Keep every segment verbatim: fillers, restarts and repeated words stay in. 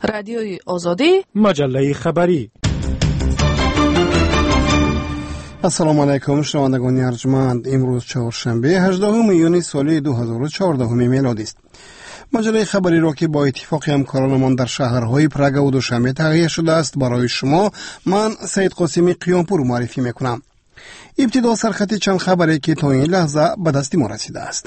رادیوی آزادی، مجله خبری. السلام علیکم شنوندگان ارجمند. امروز چهارشنبه هجدهم میون سال دو هزار و چهارده میلادی است. مجله خبری را که با اتفاق همکارانمان در شهرهای پراگ و دوشنبه تهیه شده است برای شما، من سید قاسمی قیامپور معرفی میکنم. ابتدا سرخط چند خبری که تا این لحظه به دست ما رسیده است.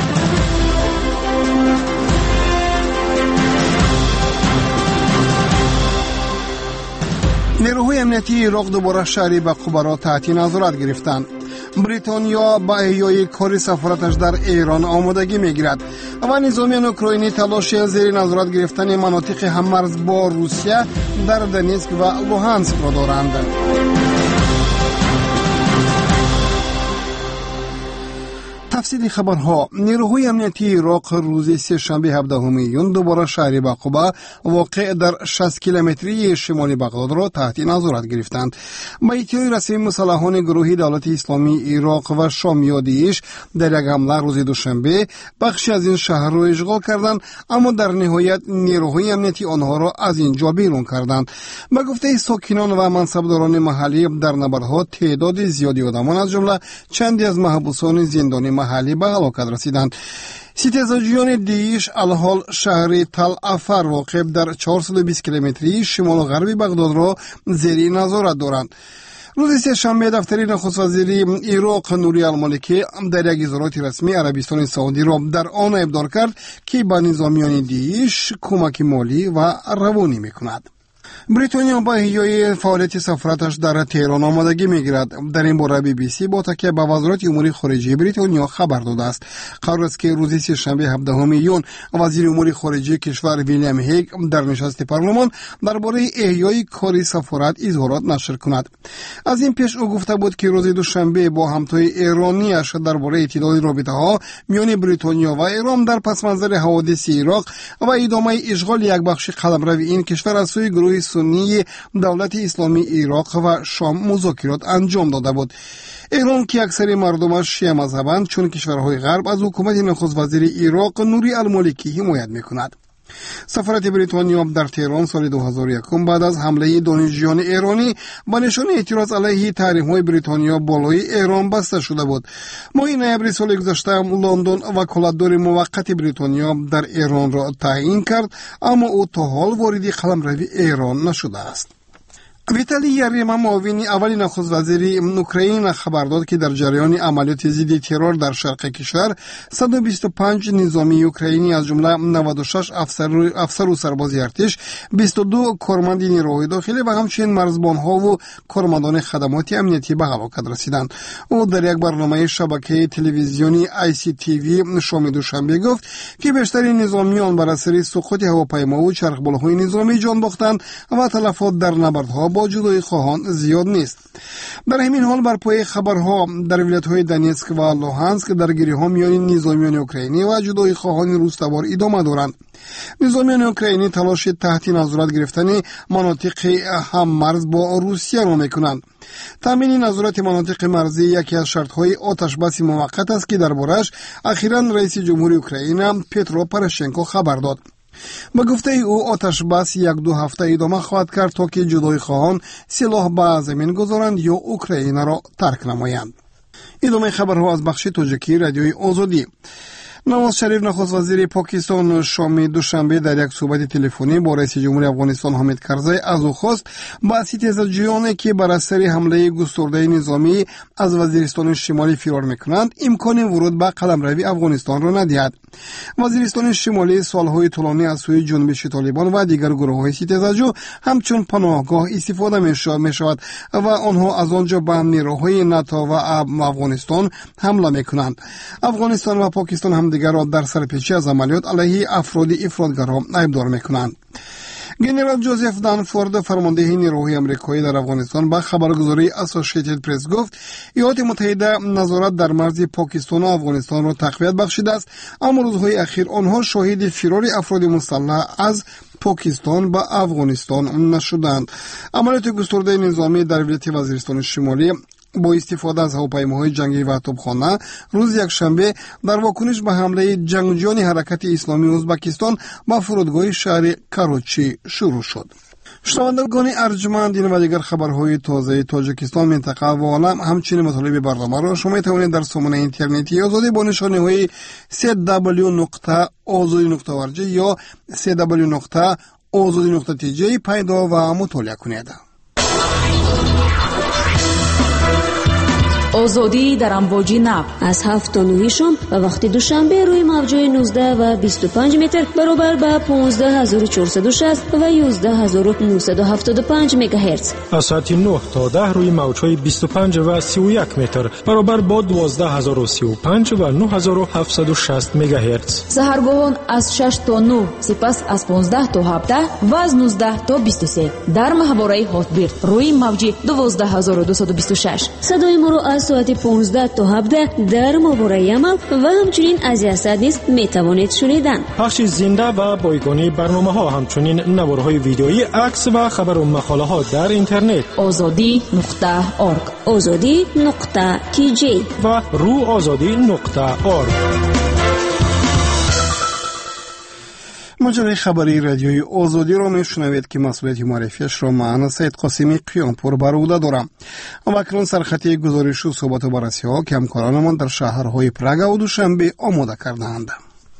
نیروهای امنیتی عراق دوباره شهر بقوبه را تحت نظارت گرفتند. بریتانیا با احیای کار سفارتش در ایران آمادگی میگیرد و نظامیان اوکراینی تلاش زیر نظارت گرفتن مناطق هممرز با روسیه در دنیسک و لوهانسک را دارند. تفصیل خبرها. نیروهای امنیتی عراق روز سه‌شنبه هفدهم میون دوباره شهر بقوبه واقع در شصت کیلومتری شمالی بغداد را تحت نظارت گرفتند. با اطلاع رسمی مسلحان گروه دولت اسلامی عراق و شامیادیش در یک حمله روز دوشنبه بخشی از این شهر را اشغال کردند، اما در نهایت نیروهای امنیتی آنها را از اینجا بیرون کردند. به گفته ساکنان و منصبداران محلی، در نبردها تعداد زیادی آدمان از جمله چندی از محبوسان زندانی محلی به هلاکت رسیدند. ستیزاجویان دیش الحال شهر تل افر واقع در چهارصد و بیست کیلومتری شمال غربی بغداد را زیر نظارت دارند. روز سه‌شنبه دفتر نخست وزیر عراق نوری المالکی در یک اظهارات رسمی عربستان سعودی را در آن ابدار کرد که به نظامیان دیش کمک مالی و روانی میکند. بریتانیا با احیای فعالیت سفارتش در تهران آمادگی میگیرد. در این باره بی بی سی با تکیه به وزارت امور خارجه بریتانیا خبر داده است. قرار است که روز سه‌شنبه هفدهم میون وزیر امور خارجه کشور ویلیام هیگ در نشست پارلمان درباره احیای کار سفارت اظهارات نشر کند. از این پیش او گفته بود که روز دوشنبه با همتای ایرانیش درباره اعتدال رابطه‌ها میان بریتانیا و ایران در پس منظر حوادث عراق و ادامه اشغال یک بخش قلمرو این کشور از سوی گروه سنی دولت اسلامی عراق و شام مذاکرات انجام داده بود. ایران که اکثر مردمش شیعه مذهبند، چون کشورهای غرب از حکومت نخست وزیر عراق نوری المالکی حمایت میکند. سفارت بریتانیا در تهران سال دو هزار و یک بعد از حمله دانشجویان ایرانی با نشان اعتراض علیه تحریم‌های بریتانیا بالای ایران بسته شده بود. ماه نوامبر سال گذشته لندن وکالتدار موقت بریتانیا در ایران را تعیین کرد، اما او تا حال وارد قلمرو ایران نشده است. ویتالی یریما معاون اول نخست وزیر اوکراین خبر داد که در جریان عملیات ضد ترور در شرق کشور صد و بیست و پنج نظامی اوکراینی از جمله نود و شش افسر افسر و سرباز ارتش، بیست و دو کارمند نیروهای داخلی و همچنین مرزبانها و کارمندان خدمات امنیتی به هلاکت رسیدند. او در یک برنامه شبکه تلویزیونی آی سی تی وی شام دوشنبه گفت که بیشتر نظامیان بر اثر سقوط هواپیما و چرخبالهای نظامی جان باختند و تلفات در نبردها با جدای خواهان زیاد نیست. در همین حال بر پای خبرها در ولایت‌های دنیسک و لوهانسک درگیری‌ها میان نظامیان اوکراینی و جدای خواهان روس‌تبار ادامه دارند. نظامیان اوکراینی تلاش تحت نظارت گرفتن مناطق هممرز با روسیه را میکنند. تامین نظارت مناطق مرزی یکی از شرط‌های آتش‌بس موقت است که دربارش اخیراً رئیس جمهوری اوکراین پترو پروشنکو خبر داد. با گفته او آتش بس یک دو هفته ادامه خواهد کرد تا که جدای خواهان سلاح به زمین گذارند یا اوکراین را ترک نمایند. ادامه خبرها از بخش تاجیکی رادیوی آزادی. نواز شریف نخست وزیر پاکستان شام دوشنبه در یک صحبت تلفنی با رئیس جمهور افغانستان حامد کرزی از او خواست با ستیزاجویانی که بر اثر حمله گسترده نظامی از وزیرستان شمالی فرار میکنند امکان ورود به قلمرو افغانستان را ندهد. وزیرستان شمالی سالهای طولانی از سوی جنبش طالبان و دیگر گروه‌های ستیزاجو همچون پناهگاه استفاده میشود و آنها از آنجا به نیروهای ناتو و افغانستان حمله میکنند. افغانستان و پاکستان هم دیگر را در سرپیچی از عملیات علیه افراد افراطگرا ایبدار میکنند. گنرال جوزف دانفورد فرمانده نیروهای آمریکایی در افغانستان با خبرگزاری اسوسییتد پرس گفت ایالات متحده نظارت در مرز پاکستان و افغانستان را تقویت بخشیده است، اما روزهای اخیر آنها شاهد فرار افراد مسلح از پاکستان به افغانستان نشدند. عملیات گسترده نظامی در ولایت وزیرستان شمالی با استفاده از هواپیماهای جنگی و توپخانه روز یکشنبه در واکنش به حمله جنگجویان حرکت اسلامی ازبکستان به فرودگاه شهر کراچی شروع شد. شنوندگان ارجمند، این و دیگر خبرهای تازه تاجیکستان، منطقه و عالم، همچنین مطالب برنامه را شما میتوانید در سامانه اینترنتی آزادی با نشانی های سی دبلیو نقطه آزادی نقطه او آر جی یا سی دبلیو نقطه آزادی نقطه تی جی پیدا و مطالعه کنید. آزادی در امواج نو از هفت تا نه شام و وقت دوشنبه روی موج‌های نوزده و بیست و پنج متر برابر با پانزده هزار و چهارصد و شصت و یازده هزار و نهصد و هفتاد و پنج مگاهرتز. از ساعت نه تا ده روی موج‌های بیست و پنج و سی و یک متر برابر با دوازده هزار و سی و پنج و نه هزار و هفتصد و شصت مگاهرتز. سحرگاهان از شش تا نه، سپس از پانزده تا هفده و از نوزده تا بیست و سه در ماهواره هاتبیرد روی موج دوازده هزار و دویست و بیست و شش. صدای ما را از ساعت پانزده تا هفده در ماهواره عمل و همچنین از یاسد نیز میتوانید شنیدن. پخش زنده و بایگانی برنامه ها، همچنین نوارهای ویدیویی، عکس و خبر و مقاله ها در اینترنت آزادی نقطه اورگ، آزادی نقطه کی جی و رو آزادی نقطه اورگ. مجله خبری رادیوی آزادی را میشنوید که مسئولیت معرفیش را من سید قاسمی قیامپور بر عهده دارم. و اکنون سرخطی گزارش و صحبت و بررسی ها که همکارانمان در شهرهای پراگ و دوشنبه آماده کرده‌اند.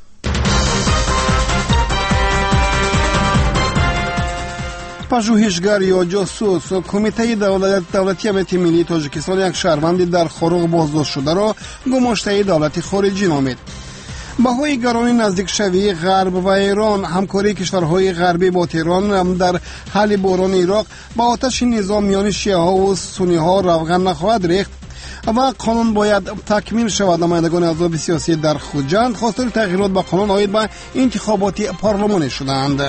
پژوهشگر یا جاسوس و کمیته دولت دولتی امنیت ملی تاجیکستان یک شهروند در خروق بازداشت شده را گماشته دولت خارجی نامید. بهای گرانی نزدیک شوی غرب و ایران، همکاری کشورهای غربی با تهران در حل بحران عراق با آتش نظام میان شیعه ها و سنی ها روغن نخواهد ریخت و قانون باید تکمیل شود. نمایندگان احزاب سیاسی در خوجند خواستار تغییرات به قانون عاید به انتخابات پارلمانی شدند.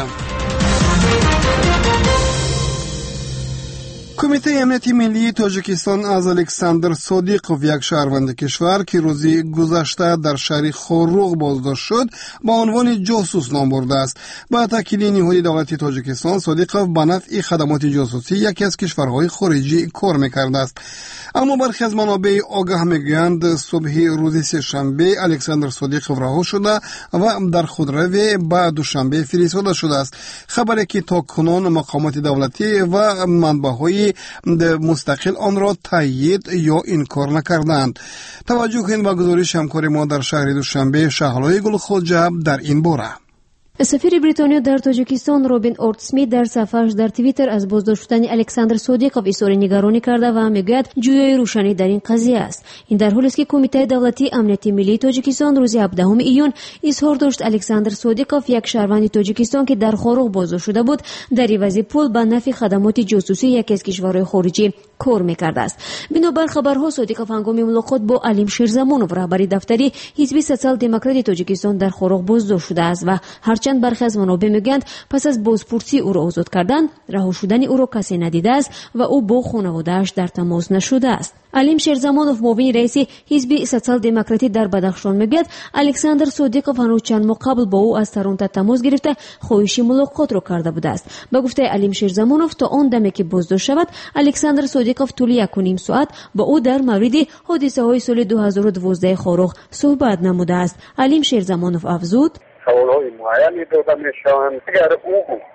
کمیته امنیت ملی تاجیکستان از الکساندر صادیقوف، یک شهروند کشور که روزی گذشته در شهر خروق بازداشت شد، با عنوان جاسوس نام برده است. با تاکید نهاد دولتی تاجیکستان، صادیقوف به نفع خدمات جاسوسی یکی از کشورهای خارجی کار می‌کرده است. اما برخی از منابع آگاه میگویند صبح روز سه‌شنبه الکساندر صادیقوف رها شده و در خودروی به دوشنبه فرستاده شده است. خبری که تا کنون مقامات دولتی و منبع‌های مستقل آن را تایید یا انکار نکردند. توجه کنید به گزارش همکار ما در شهر دوشنبه شهلای گلخوجه در این باره. سفیر بریتانیا در تاجیکستان رابین اورتسمیت در صفحه‌اش در توییتر از بازداشت شدن الکساندر صادیقوف اظهار نگرانی کرده و میگوید جویای روشنی در این قضیه است. این در حالی است که کمیته دولتی امنیت ملی تاجیکستان روز هفدهم ایون اظهار داشت الکساندر صادیقوف، یک شهروند تاجیکستان که در خروق بازداشت شده بود، در عوض پول به نفع خدمات جاسوسی یکی از کشورهای خارجی کار می‌کرده است. بنابر خبرها صادیقوف هنگام ملاقات با علیم شیرزمانوف، رهبر دفتری حزب سوسیال دموکرات تاجیکستان، در خروق بازداشت شده است و هرچند برخی از منابع میگویند پس از بازپرسی او را آزاد کردن، رها شدن او را کسی ندیده است و او با خانواده‌اش در تماس نشده است. علیم شیرزمانوف، معاون رئیس حزب سوسیال دموکراتی در بدخشان، میگوید الکساندر صادیقوف هنوز چند ماه قبل با او از تورنتو تماس گرفته خواهش ملاقات را کرده بوده است. به گفته علیم شیرزمانوف، تا آن دمی که بازداشت شود الکساندر صادیقوف طول یک و نیم ساعت با او در مورد حادثه های سال دو هزار و دوازده خروق صحبت نموده است. علیم شیرزمانوف افزود: سوالهای معینی داده میشوند. اگر او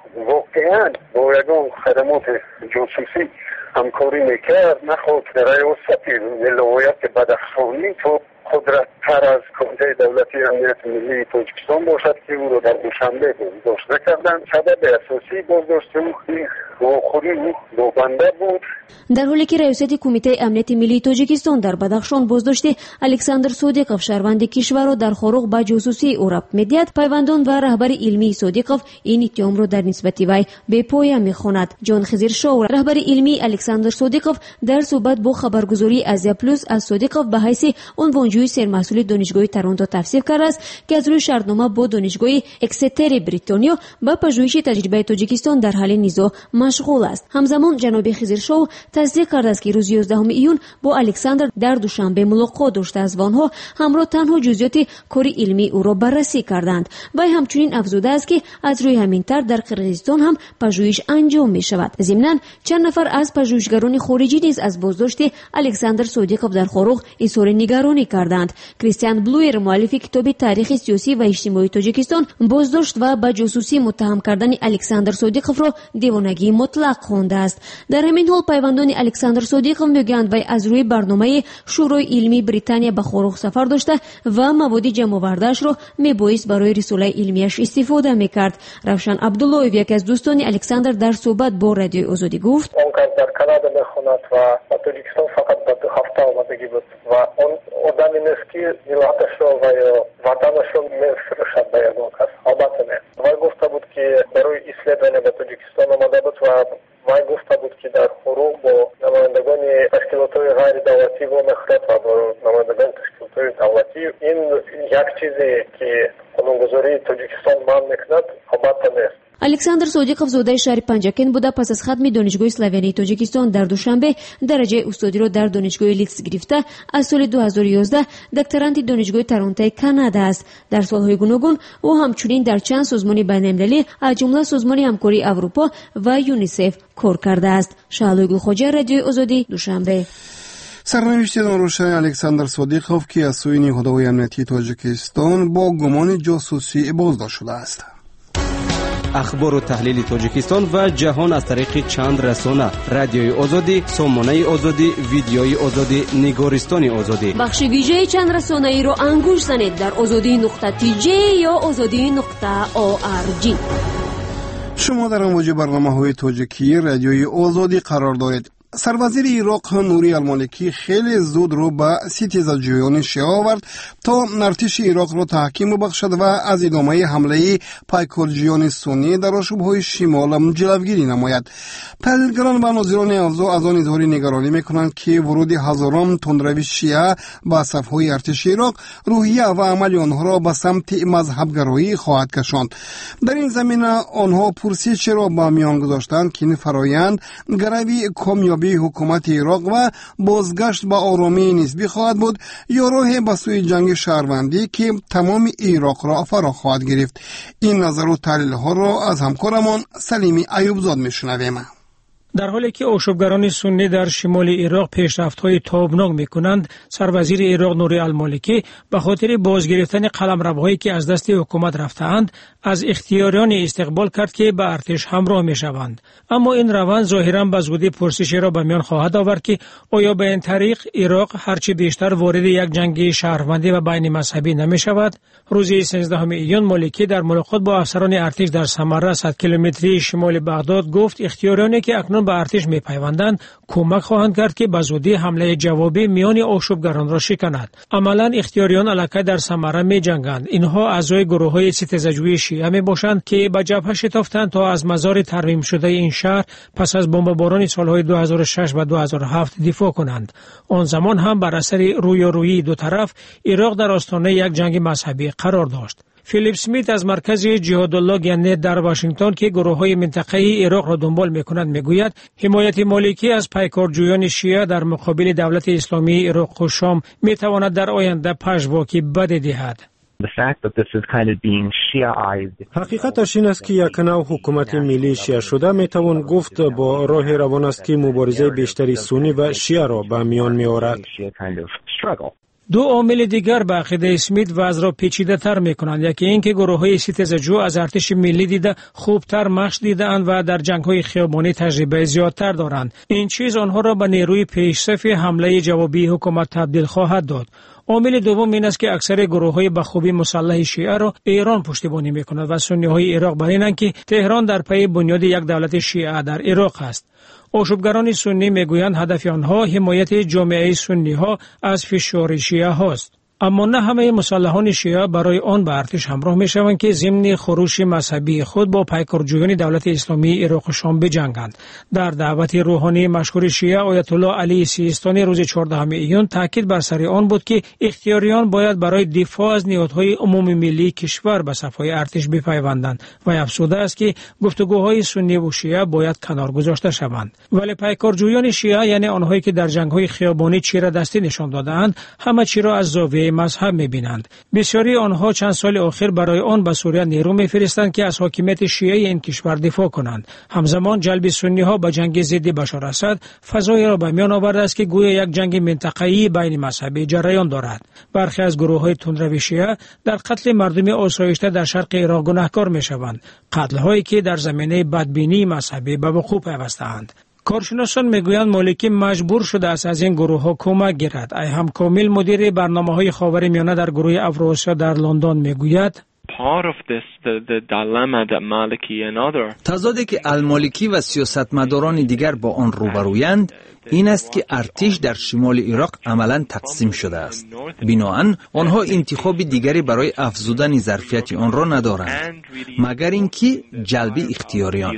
واقعا با یگان خدمات جاسوسی همکاری میکرد، نخواهد در ریاست ولایت بدخشانی تو قدرت تر از کمیته دولتی امنیت ملی تاجیکستان باشد که او را در دوشنبه بازداشت نکردند. سبب اساسی بازداشت او خودی او بنده بود. در حالی که ریاست کمیته امنیت ملی تاجیکستان در بدخشان بازداشت الکساندر صادیقوف، شهروند کشور را در خروق با جاسوسی او ربط می‌دهد، پیوندان و رهبر علمی صادیقوف این اتهام را در نسبت وی به پایه می‌خواند. جان خضر شاه، رهبر علمی الکساندر صادیقوف، در صحبت با خبرگزاری آسیا پلاس از صادیقوف به حیث عنوانجوی سرمسئول دانشگاه تورنتو توصیف کرده است که از روی شرطنامه با دانشگاه اکستر بریتانیا با پژوهش تجربه تاجیکستان در حل نزاع مشغول است. همزمان جناب خضرشاه تصدیق کرده است که روز یازدهم ایون با الکساندر در دوشنبه ملاقات داشته است و آنها همراه تنها جزئیات کار علمی او را بررسی کردند. وی همچنین افزوده است که از روی همین طرح در قرقیزستان هم پژوهش انجام می شود. ضمناً چند نفر از پژوهشگران خارجی نیز از بازداشت الکساندر صادقوف در خاروغ اظهار نگرانی کردند. کریستیان بلویر مؤلف کتاب تاریخ سیاسی و اجتماعی تاجیکستان بازداشت و به جاسوسی متهم کردن الکساندر صادقوف را دیوانگی مطلق خوانده است. در همین حال پیوندان الکساندر صادقوف میگویند وی از روی برنامه شورای علمی بریتانیا به خاروغ سفر داشته و مواد جمع آورده‌اش را میبایست برای رساله علمیش استفاده میکرد. روشن عبداللهیو یکی از دوستان الکساندر در صحبت با رادیوی آزادی گفت اون که در کانادا میخواند و تاجیکستان فقط به هفته آمدگی بود و اون آدمی نیست که ملتش را و یا وطنش را میفروشد به یگان کس. البته نه. وی گفته بود که برای اسلیدنه به تاجیکستان آمده بود و وی گفته بود که در خروغ با نمایندگان تشکیلات‌های غیر دولتی با مخرط و با نمایندگان تشکیلات‌های دولتی این یک چیزی که قانونگذاری تاجیکستان مانع میکند البته نیست. الکساندر صادقوف زاده شهر پنجاکن بوده. پس از ختم دانشگاه اسلاویانی تاجیکستان در دوشنبه درجه استادی را در دانشگاه لیدز گرفته. از سال دو هزار و یازده دکترانت دانشگاه تورنتو کانادا است. در سالهای گوناگون او همچنین در چند سازمان بین‌المللی از جمله سازمان همکاری اروپا و یونیسف کار کرده است. شعله گلخواجه، رادیو آزادی، دوشنبه. سرنوشت روشن الکساندر صادقوف که از سوی نیروهای امنیتی تاجیکستان با گمان جاسوسی بازداشت شده است. اخبار و تحلیل تاجیکستان و جهان از طریق چند رسانه: رادیوی آزادی، سامانه آزادی، ویدیوی آزادی، نگارستان آزادی. بخش ویژه چند رسانه ای را انگوش زنید در آزادی نقطه تی جی یا آزادی نقطه او آر جی. شما در امواج برنامه‌های تاجیکی رادیوی آزادی قرار دارید. سروزیر عراق نوری المالکی خیلی زود رو به ستیزجویان شیعه آورد تا ارتش عراق را تحکیم ببخشد و از ادامه حمله پیکارجویان سنی در آشوب‌های شمال جلوگیری نماید. تحلیلگران و ناظران اوضاع از آن اظهار نگرانی میکنند که ورود هزاران تندروی شیعه به صف‌های ارتش عراق روحیه و عمل آنها را به سمت مذهبگرایی خواهد کشاند. در این زمینه آنها پرسش را به میان گذاشتند که این فرآیند گروی کامیابی حکومت عراق و بازگشت به آرامی نسبی خواهد بود یا راه به سوی جنگ شهروندی که تمام عراق را فرا خواهد گرفت. این نظر و تحلیل ها را از همکارمان سلیمی ایوبزاد میشنویم. در حالی که آشوبگران سنی در شمال عراق پیشرفت‌های تابناک می‌کنند، سروزیر عراق نوری المالکی به خاطر بازگرفتن قلمروهایی که از دست حکومت رفته‌اند، از اختیاریان استقبال کرد که به ارتش همراه می‌شوند. اما این روند ظاهراً به زودی پرسشی را به میان خواهد آورد که آیا به این طریق عراق هرچی بیشتر وارد یک جنگ شهروندی و بین مذهبی نمی‌شود؟ روز سیزدهم ایون مالکی در ملاقات با افسران ارتش در سمره صد کیلومتری شمال بغداد گفت اختیاریانی که اکنون به ارتش می‌پیوندند کمک خواهند کرد که به زودی حمله جوابی میان آشوبگران را شکند. عملاً اختیاریان علاقه در سمره می‌جنگند. اینها اعضای گروه‌های ستیزجویی شیعه میباشند که به جبهه شتافتند تا از مزار ترمیم شده این شهر پس از بمباران سالهای دو هزار و شش و دو هزار و هفت دفاع کنند. آن زمان هم بر اثر رویارویی دو طرف عراق در آستانه یک جنگ مذهبی قرار داشت. فیلیپ سمیت از مرکز جهادالله گنت در واشنگتن که گروه‌های منطقه‌ای عراق را دنبال می‌کنند میگوید حمایت مالکی از پیکارجویان شیعه در مقابل دولت اسلامی عراق و شام می‌تواند در آینده پژواکی بد دهد. حقیقتش این است که یک نوع حکومت ملی شیعه شده میتوان گفت با راه روان است که مبارزه بیشتری سنی و شیعه را به میان میآورد. دو عامل دیگر به عقیده اسمیت وضع را پیچیده تر می کنند. یکی این که گروه های ستیزجو از ارتش ملی دیده خوبتر مشق دیدند و در جنگ های خیابانی تجربه زیادتر دارند. این چیز آنها را به نیروی پیشصف حمله جوابی حکومت تبدیل خواهد داد. عامل دوم این است که اکثر گروه های به خوبی مسلح شیعه را ایران پشتیبانی می کند و سنی های عراق بر اینند که تهران در پی بنیاد یک دولت شیعه در عراق است. آشوبگران سنی میگویند هدف آنها حمایت جامعه سنی ها از فشار شیعه هاست. اما نه همه مسلحان شیعه برای آن به ارتش همراه می شوند که ضمن خروش مذهبی خود با پیکرجویان دولت اسلامی عراق و شام بجنگند. در دعوت روحانی مشهور شیعه آیت الله علی سیستانی روز چهاردهم ایون تاکید بر سر آن بود که اختیاریان باید برای دفاع از نهادهای عمومی ملی کشور به صفهای ارتش بپیوندند و افزوده است که گفتگوهای سنی و شیعه باید کنار گذاشته شوند. ولی پیکرجویان شیعه یعنی آنهایی که در جنگ‌های خیابانی چیره دستی نشان دادند همه چی را از زاویه مذهب می‌بینند. بسیاری آنها چند سال اخیر برای آن به سوریه نیرو می‌فرستند که از حاکمیت شیعه این کشور دفاع کنند. همزمان جلب سنی‌ها به جنگ ضد بشار اسد فضایی را به میان آورده است که گویا یک جنگ منطقه‌ای بین مذاهب جریان دارد. برخی از گروه‌های تندرو شیعه در قتل مردم آسایشته در شرق عراق گناهکار می‌شوند، قتل‌هایی که در زمینه بدبینی مذهبی به وقوع پیوسته‌اند. کارشناسان میگویند مالکی مجبور شده است از این گروه ها کمک گیرد. ایهم کامل مدیر برنامه های خاورمیانه در گروه افراسیا در لندن میگوید part of this the the dilemma that Maliki and other تضادی که المالکی و سیاستمداران دیگر با آن روبرویند این است که ارتش در شمال عراق عملاً تقسیم شده است. بنابراین آنها انتخاب دیگری برای افزودن ظرفیت آن را ندارند مگر اینکه جلب اختیاریان.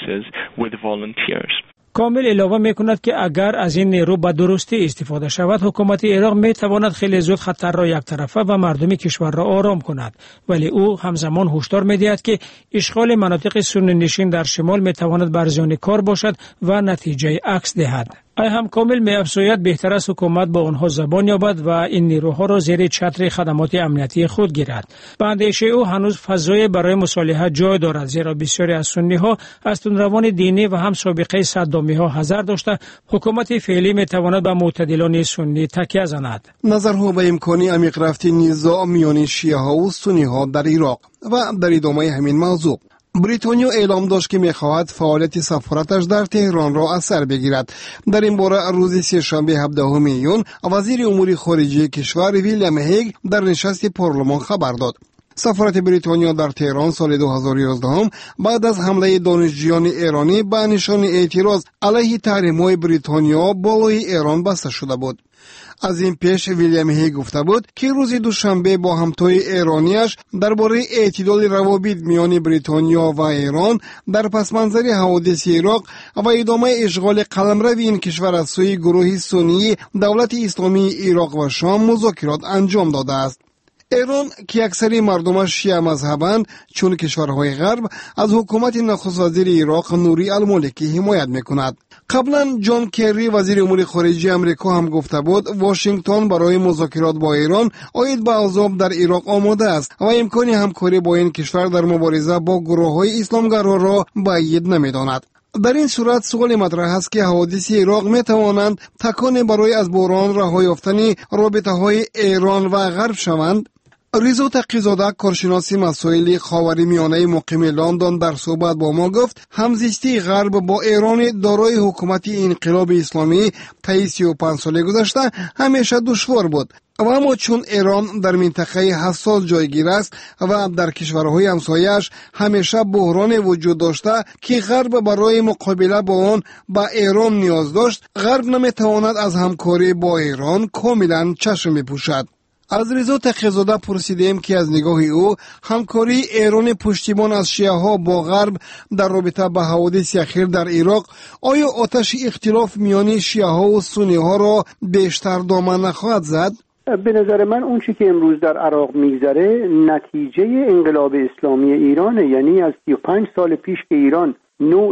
کامل علاوه میکند که اگر از این نیرو به درستی استفاده شود حکومت عراق میتواند خیلی زود خطر را یک طرفه و مردم کشور را آرام کند، ولی او همزمان هشدار میدهد که اشغال مناطق سنی نشین در شمال میتواند بر زیان کار باشد و نتیجه عکس دهد. ایهم کامل می‌افزاید بهتر است حکومت با آنها زبان یابد و این نیروها را زیر چتر خدمات امنیتی خود گیرد. به اندیشه او هنوز فضای برای مصالحه جای دارد، زیرا بسیاری از سنی‌ها از تندروان دینی و هم سابقه صدامی‌ها حذر داشته حکومت فعلی می‌تواند به معتدلان سنی تکیه زند. نظرها به امکان عمیق رفت نزاع میان شیعه‌ها و سنی‌ها در عراق و در ادامه همین موضوع بریتانیا اعلام داشت که می‌خواهد فعالیت سفارتش در تهران را از سر بگیرد. در این باره روز سه‌شنبه هفدهم ایون وزیر امور خارجه کشور ویلیام هیگ در نشست پارلمان خبر داد. سفارت بریتانیا در تهران سال دو هزار و یازده بعد از حمله دانشجویان ایرانی به نشان اعتراض علیه تحریم‌های بریتانیا بالای ایران بسته شده بود. از این پیش ویلیام هیگ گفته بود که روز دوشنبه با همتای ایرانیش درباره اعتدال روابط میان بریتانیا و ایران در پس منظر حوادث عراق و ادامه اشغال قلمرو این کشور از سوی گروه سنی دولت اسلامی عراق و شام مذاکرات انجام داده است. ایران که اکثر مردمش شیعه مذهبند چون کشورهای غرب از حکومت نخست وزیر عراق نوری المالکی حمایت میکند. قبلا جان کری وزیر امور خارجه امریکا هم گفته بود واشنگتن برای مذاکرات با ایران عاید به عذاب در عراق آماده است و امکان همکاری با این کشور در مبارزه با گروه‌های اسلامگرا را بعید نمی‌داند. در این صورت سوال مطرح است که حوادث عراق می توانند تکان برای از بحران رها یافتن رابطه‌های ایران و غرب شوند. ریزو تقی‌زاده کارشناس مسائل خاورمیانه مقیم لندن در صحبت با ما گفت همزیستی غرب با ایران دارای حکومت انقلاب اسلامی طی سی و پنج سال گذشته همیشه دشوار بود و اما چون ایران در منطقه حساس جایگیر است و در کشورهای همسایه‌اش همیشه بحران وجود داشته که غرب برای مقابله با آن به ایران نیاز داشت، غرب نمیتواند از همکاری با ایران کاملا چشم بپوشد. از رضا تقی‌زاده پرسیدیم که از نگاه او همکاری ایران پشتیبان از شیعه ها با غرب در رابطه با حوادث اخیر در عراق آیا آتش اختلاف میان شیعه ها و سنی ها را بیشتر دامن نخواهد زد؟ به نظر من اون چی که امروز در عراق میگذره نتیجه انقلاب اسلامی ایرانه. یعنی از سی و پنج سال پیش که ایران نوع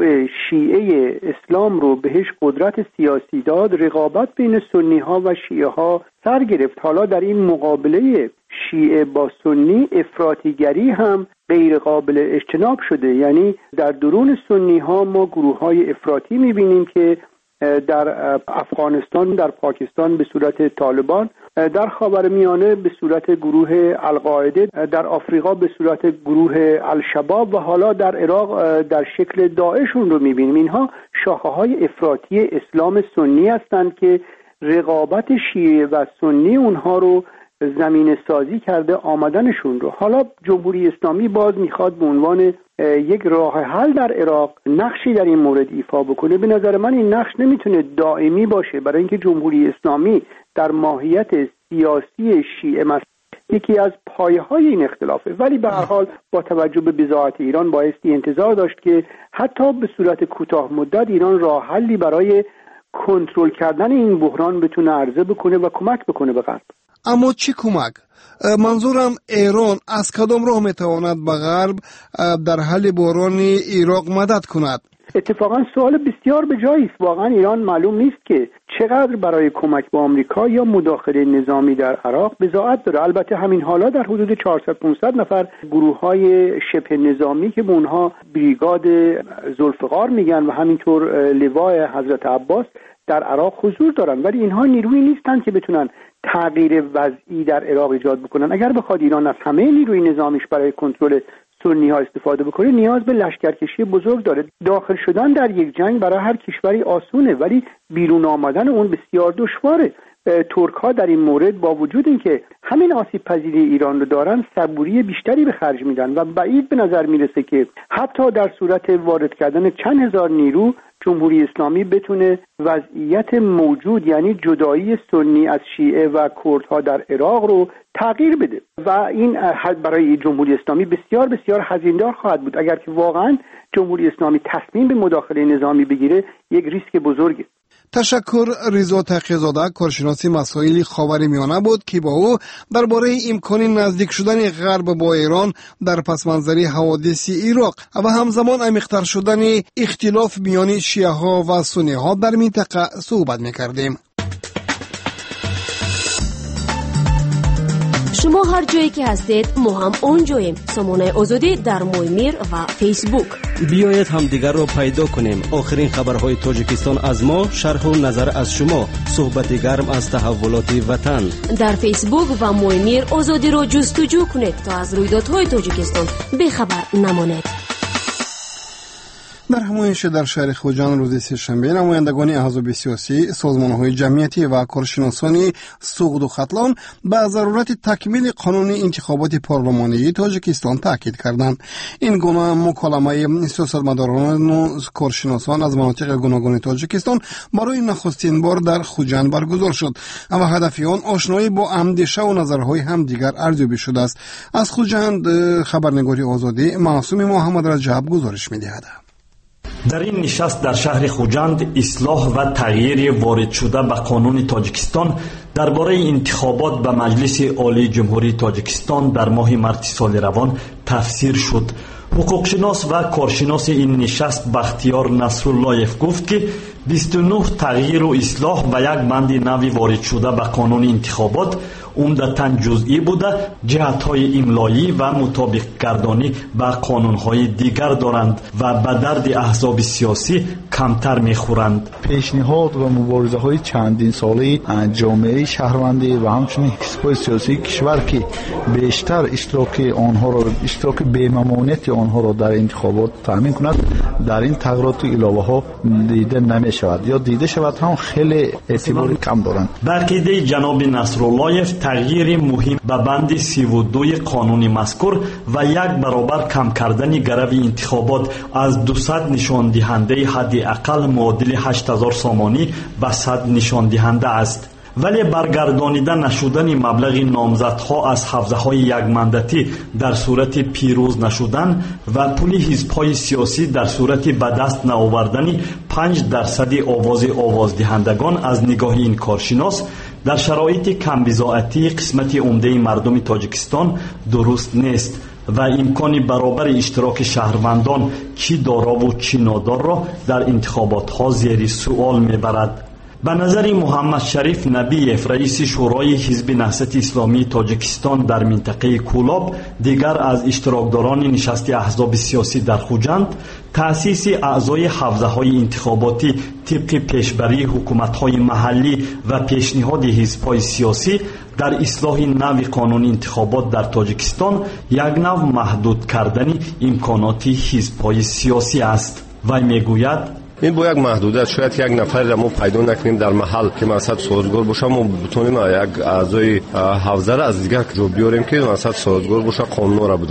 شیعه اسلام رو بهش قدرت سیاسی داد، رقابت بین سنی ها و شیعه ها سر گرفت. حالا در این مقابله شیعه با سنی افراطیگری هم غیر قابل اجتناب شده. یعنی در درون سنی ها ما گروه های افراطی میبینیم که در افغانستان، در پاکستان به صورت طالبان، در خاورمیانه به صورت گروه القاعده، در آفریقا به صورت گروه الشباب و حالا در عراق در شکل داعشون رو میبینیم. اینها شاخه های افراطی اسلام سنی هستند که رقابت شیعه و سنی اونها رو زمین سازی کرده آمدنشون رو. حالا جمهوری اسلامی باز میخواد به عنوان یک راه حل در عراق نقشی در این مورد ایفا بکنه. به نظر من این نقش نمیتونه دائمی باشه، برای اینکه جمهوری اسلامی در ماهیت سیاسی شیعه مسیح یکی از پایه‌های این اختلافه، ولی به هر حال با توجه به بضاعت ایران بایستی انتظار داشت که حتی به صورت کوتاه مدت ایران راه حلی برای کنترل کردن این بحران بتونه عرضه بکنه و کمک بکنه به غرب. اما چی کمک؟ منظورم ایران از کدام راه میتواند به غرب در حل بحران عراق مدد کند؟ اتفاقا سوال بسیار به جایی است. واقعا ایران معلوم نیست که چقدر برای کمک به آمریکا یا مداخله نظامی در عراق بضاعت داره. البته همین حالا در حدود چهارصد پانصد نفر گروه‌های شبه نظامی که به اونها بریگاد ذوالفقار میگن و همینطور لوای حضرت عباس در عراق حضور دارن، ولی اینها نیرویی نیستن که بتونن تغییر وضعی در عراق ایجاد بکنن. اگر بخواد ایران از همه نیروی نظامیش برای کنترل سنی ها استفاده بکنه، نیاز به لشکرکشی بزرگ داره. داخل شدن در یک جنگ برای هر کشوری آسونه، ولی بیرون آمدن اون بسیار دشواره. ترک ها در این مورد با وجود اینکه همین آسیب پذیری ایران رو دارن، صبوری بیشتری به خرج میدن و بعید به نظر میرسه که حتی در صورت وارد کردن چند هزار نیرو جمهوری اسلامی بتونه وضعیت موجود، یعنی جدایی سنی از شیعه و کردها در عراق رو تغییر بده و این برای جمهوری اسلامی بسیار بسیار هزینه‌دار خواهد بود. اگر که واقعا جمهوری اسلامی تصمیم به مداخله نظامی بگیره، یک ریسک بزرگه. تشکر. رضا تقی‌زاده، کارشناس مسائل خاورمیانه بود که با او درباره امکان نزدیک شدن غرب با ایران در پس‌منظر حوادث عراق و همزمان عمیق‌تر شدن اختلاف میان شیعه ها و سنی ها در منطقه صحبت می‌کردیم. شما هر جایی که هستید ما هم اونجاییم. سامانه آزادی در مویمیر و فیسبوک. بیایید هم دیگر رو پیدا کنیم. آخرین خبرهای تاجیکستان از ما، شرح و نظر از شما، صحبت گرم از تحولات وطن. در فیسبوک و مویمیر آزادی رو جستجو کنید تا از رویدادهای تاجیکستان بخبر نمانید. در همایش در شهر خوجان روز سه‌شنبه نمایندگان احزاب سیاسی، سازمان‌های جمعیتی و کارشناسان سوغد و ختلان به ضرورت تکمیل قانون انتخابات پارلمانی تاجیکستان تاکید کردند. این گونه مکالمه سیاستمداران و کارشناسان از مناطق گوناگون تاجیکستان برای نخستین بار در خوجان برگزار شد و هدف آن آشنایی با اندیشه و نظرهای همدیگر ارزیابی شده است. از خوجان خبرنگاری آزادی معصوم محمد رجب گزارش می‌دهد. در این نشست در شهر خوجند اصلاح و تغییر وارد شده به قانون تاجیکستان درباره انتخابات به مجلس عالی جمهوری تاجیکستان در ماه مارس سال روان تفسیر شد. حقوقشناس و کارشناس این نشست بختیار نصراللهیف گفت که بیست و نه تغییر و اصلاح و یک بند نوی وارد شده به قانون انتخابات عمدتاً جزئی بوده، جهت‌های املایی و مطابق گردانی به قانون‌های دیگر دارند و به درد احزاب سیاسی کمتر می‌خورند. پیشنهاد و مبارزه‌های چندین ساله جامعه شهروندی و همچنین حزب‌های سیاسی کشور که بیشتر اشتراک آنها را اشتراک بی‌ممانعت آنها را در انتخابات تضمین کند، در این تغییرات و علاوه‌ها دیده نمی‌شود یا دیده شود هم خیلی اعتبار کم دارند. در عقیده جناب نصراللهیف تغییر مهم به بند سی و دو قانون مذکور و یک برابر کم کردن گرو انتخابات از دویست نشان دهنده حد اقل معادل هشت هزار سامانی به صد نشان دهنده است. ولی برگردانیده نشدن مبلغ نامزدها از حوزه‌های یک مندتی در صورت پیروز نشدن و پول حزب‌های سیاسی در صورت به دست نآوردن پنج درصد آواز آوازدهندگان از نگاه این کارشناس در شرایط کم بضاعتی قسمت عمده مردم تاجیکستان درست نیست و امکان برابر اشتراک شهروندان چی دارا و چی نادار را در انتخابات ها زیر سوال میبرد. به نظر محمد شریف نبیف رئیس شورای حزب نهضت اسلامی تاجیکستان در منطقه کولاب دیگر از اشتراکداران نشست احزاب سیاسی در خوجند، تأسیس اعضای حوزه های انتخاباتی طبق پیشبری حکومت های محلی و پیشنهاد حزب‌های سیاسی در اصلاح نوع قانون انتخابات در تاجیکستان یک نوع محدود کردن امکانات حزب‌های سیاسی است. وی میگوید این با یک محدودیت، شاید یک نفر را ما پیدا نکنیم در محل که مثلا سازگار باشه، ما بتونیم یک اعضای حوزه را از دیگر جو بیاریم که مثلا سازگار باشه، قانون را بدونه.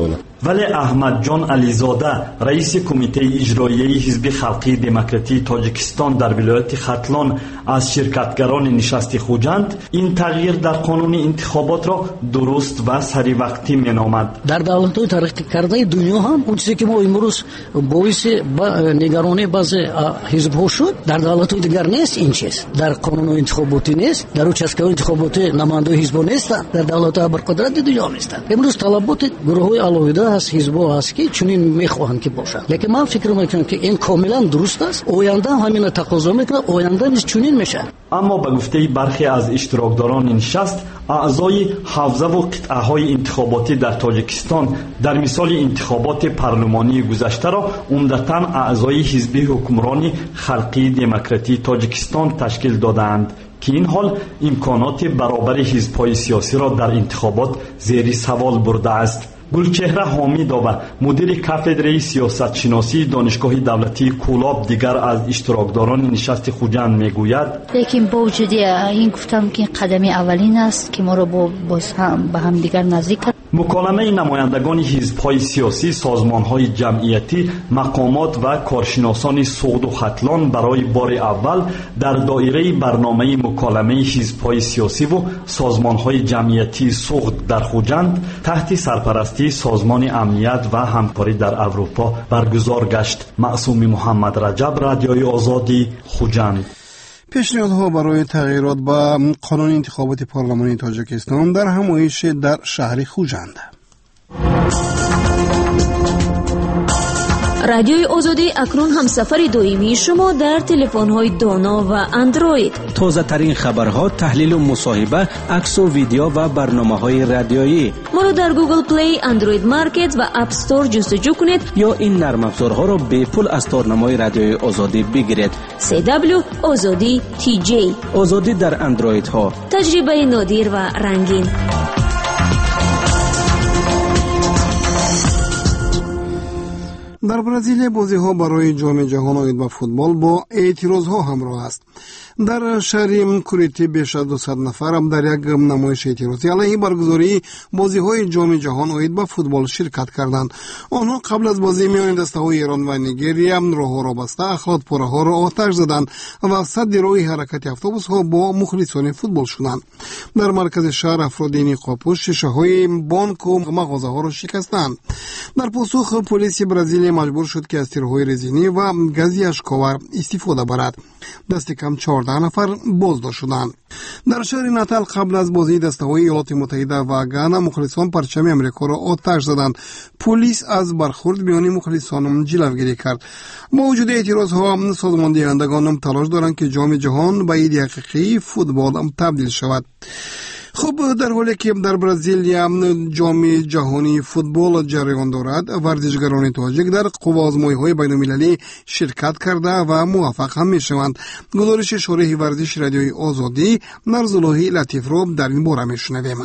ولی احمد جان علیزاده رئیس کمیته اجرایی حزب خلقی دموکراتی تاجیکستان در ولایت ختلان از شرکتگران نشست خوجند این تغییر در قانون انتخابات را درست و سری وقتی مینامد. در دولت‌های ترقی کرده دنیا هم اون چیزی که ما امروز باعث نگرانی بعض حزب‌ها شد در دولت‌های دیگر نیست. این چیز در قانون انتخاباتی نیست، در участковые انتخاباتی نماینده حزب نیستند، در دولت‌های برقدرت دنیا نیستند. امروز طلبات گروه‌های علویده از حزب‌ها است که چنین می‌خواهند که باشد. لیکن من فکر می‌کنم که این کاملا درست است. آینده همین تقاضا می‌کنه، آینده نیز چنین میشه. اما به گفته برخی از اشتراکداران نشست، اعضای حوزه و قطعه‌های انتخاباتی در تاجیکستان در مثال انتخابات پارلمانی گذشته را عمدتاً اعضای حزب حکمرانی خلقی دموکراتی تاجیکستان تشکیل دادند که این حال امکانات برابر حزب‌های سیاسی را در انتخابات زیر سوال برده است. گلچهره حامیدова مدیر کاتدرای سیاست شناسی دانشگاه دولتی کولاب دیگر از اشتراکداران نشست خوجند میگوید لیکن با وجود این گفتم که قدم اولین است که ما را با باز هم به هم دیگر نزدیک کرد. مکالمه نمایندگان حزب‌های سیاسی، سازمان‌های جمعیتی، مقامات و کارشناسان سوغد و ختلان برای بار اول در دایره برنامه مکالمه حزب‌های سیاسی و سازمان‌های جمعیتی سوغد در خوجند تحت سرپرستی سازمان امنیت و همکاری در اروپا برگزار گشت. معصوم محمد رجب، رادیوی آزادی، خوجند. پیشنهادها برای تغییرات با قانون انتخابات پارلمانی تاجیکستان در همایش در شهر خوجند. رادیوی آزادی اکنون هم سفر دائمی شما در تلفن‌های دانا و اندروید. تازه ترین خبرها، تحلیل و مصاحبه، عکس و ویدیو و برنامه‌های رادیویی. ما را در گوگل پلی، اندروید مارکت و اپ استور جستجو کنید یا این نرم افزارها را به پول از تارنمای رادیوی آزادی بگیرید. سی دبلیو آزادی تی جی. آزادی در اندروید ها. تجربه نادر و رنگین. در برزیل بازی ها برای جام جهان آید با فوتبال با اعتراض ها همراه است. در شهر کوریتی بیش از دویست نفر در یک نمایش اعتراضی علیه برگزاری بازی های جام جهان آید با فوتبال شرکت کردند. آنها قبل از بازی میان دسته های ایران و نیگریا راه ها را بسته، اخلاط پاره ها را آتش زدند و سد راه حرکت اتوبوس ها با مخلصان فوتبال شدند. در مرکز شهر افراد نقاب شیشه های بانک و مغازه ها را شکستند. در پاسخ پلیس برزیل مجبور شد که از تیرهای رزینی و گازی اشکاور استفاده برد. دست کم چهارده نفر بازداشت شدند. در شهر ناتال قبل از بازی دسته‌های ایالات متحده و گانا مخلصان پرچم امریکا را آتش زدند. پلیس از برخورد میان مخلصان جلوگیری کرد. با وجود اعتراضها، سازماندهندگان تلاش دارند که جام جهان به عید حقیقی فوتبال تبدیل شود. خب در حالی که در برزیل جام جهانی فوتبال جریان دارد، ورزشگران تاجیک در قوازمایی‌های بین‌المللی شرکت کرده و موفق هم می‌شوند. گزارش شورای ورزش رادیوی آزادی نرزاللهی لطیف رو در این باره می‌شنویم.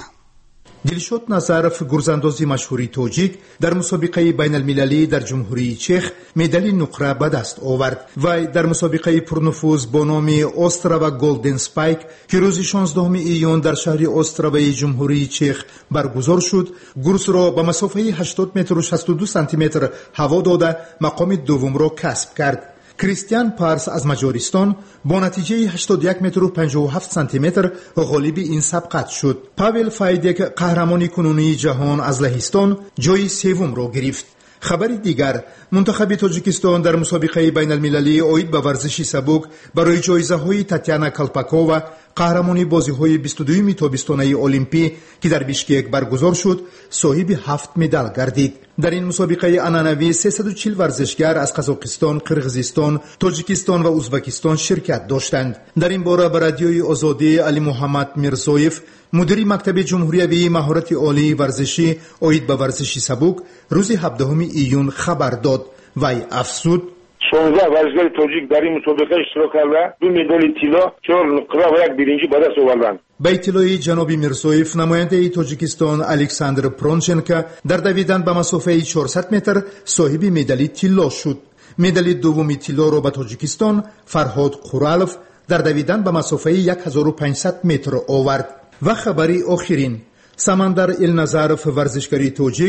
دلشاد نظرов گرزاندازی مشهوری تاجیک در مسابقه بین المللی در جمهوری چخ مدال نقره به دست آورد و در مسابقه پرنفوذ با نام استراوا گلدن سپایک که روز شانزدهم ایون در شهر استراوای جمهوری چخ برگزار شد، گرز را به مسافه هشتاد متر و شصت و دو سانتی متر هوا داده مقام دوم را کسب کرد. کریستیان پارس از مجارستان با نتیجه هشتاد و یک متر و پنجاه و هفت سانتی متر غالب این سبقت شد. پاول فایدک قهرمان کنونی جهان از لهستان جای سوم را گرفت. خبر دیگر، منتخب تاجیکستان در مسابقه بین المللی آید به ورزش سبک برای جایزه های تاتیانا کالپاکووا قهرمانی بازی های بیست و دوم تابستانه المپی که در بیشکک برگزار شد صاحب هفت مدال گردید. در این مسابقه عنعنوی سیصد و چهل ورزشگر از قزاقستان، قرقیزستان، تاجیکستان و ازبکستان شرکت داشتند. در این باره به رادیوی آزادی علی محمد میرزویف، مدیر مکتب جمهوری مهارت عالی ورزشی آید به ورزش سبک، روز هفدهم ایون خبر داد. وی افزود: شانزده ورزشگر تاجیک در این مسابقه اشتراک کردند. دو مدال طلا، چهار نقره و یک برنجی به دست آوردند. به اطلاع جناب میرزویف، نماینده تاجیکستان الکساندر پرونچنکا در دویدن به مسافه چهارصد متر صاحب مدال طلا شد. مدال دوم طلا را به تاجیکستان فرهاد قورالوف در دویدن به مسافه هزار و پانصد متر آورد. و خبری آخرین، سمندر النظرов ورزشگری تاجیک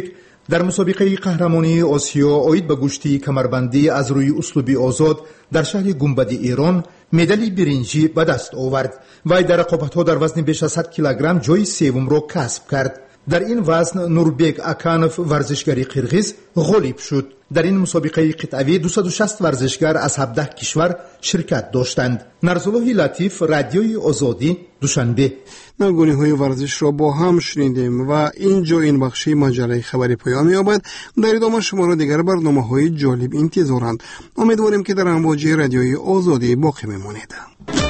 در مسابقه قهرمانی آسیا عاید به گشتی کمربندی از روی اسلوبی آزاد در شهر گنبد ایران مدال برنجی به دست آورد و در رقابت‌ها در وزن بیش از صد کیلوگرم جای سوم را کسب کرد. در این وزن نوربک اکانف ورزشگری قرغیز غالب شد. در این مسابقه قطعی دویست و شصت ورزشگر از هفده کشور شرکت داشتند. نرزالله لطیف، رادیوی آزادی، دوشنبه. نگونی های ورزش را با هم شنیدیم و اینجا این بخشی مجله خبری پایان می‌یابد. در ادامه شما را دیگر برنامه های جالب انتظارند. امیدواریم که در امواج رادیوی آزادی باقی بمانید.